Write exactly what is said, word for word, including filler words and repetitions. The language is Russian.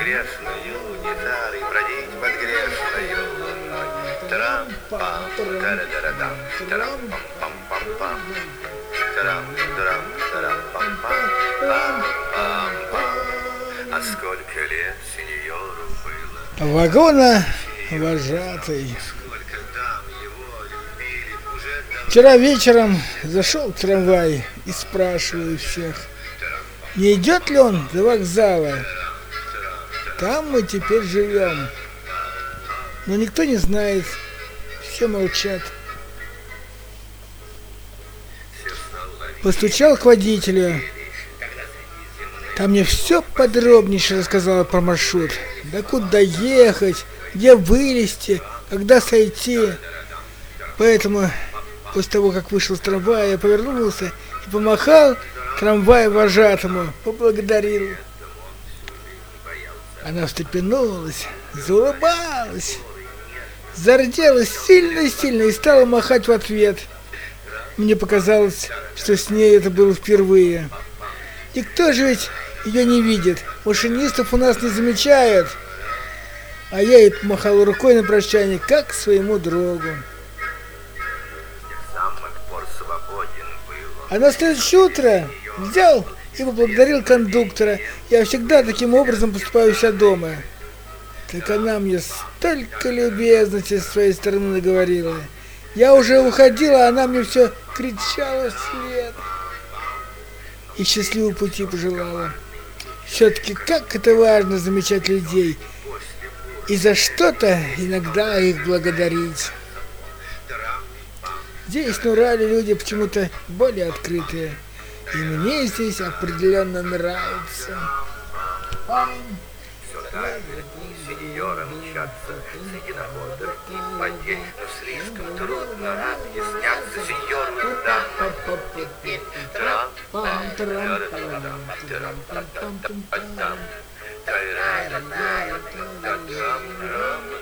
грешную гитарой бродить под грешную луной. Трам-пам, тара-дара-дам, трам-пам-пам-пам-пам. Трам-трам, трам-пам-пам, пам-пам-пам. А сколько лет сеньору было? Вагона вожатый. Сколько дам его любили уже давно. Вчера вечером зашел в трамвай и спрашиваю всех, не идет ли он до вокзала. Там мы теперь живем. Но никто не знает, все молчат. Постучал к водителю. Там мне все подробнейше рассказала про маршрут. Да куда ехать, где вылезти, когда сойти. Поэтому после того, как вышел с трамвая, я повернулся и помахал трамвай вожатому, поблагодарил. Она встрепенулась, заулыбалась, зарделась сильно-сильно и стала махать в ответ. Мне показалось, что с ней это было впервые. Никто же ведь ее не видит, машинистов у нас не замечают. А я ей помахал рукой на прощание, как своему другу. А на следующее утро взял и поблагодарил кондуктора. Я всегда таким образом поступаю у себя дома. Так она мне столько любезности с своей стороны наговорила. Я уже уходила, а она мне все кричала вслед. И счастливого пути пожелала. Все-таки как это важно замечать людей. И за что-то иногда их благодарить. Здесь на Урале люди почему-то более открытые. И мне здесь определенно нравится. Сеньора мчатся среди народа и потеть, но слишком трудно объясняться сеньорным дамам. Трам-пам, трам-пам, трам-пам-пам-пам-пам.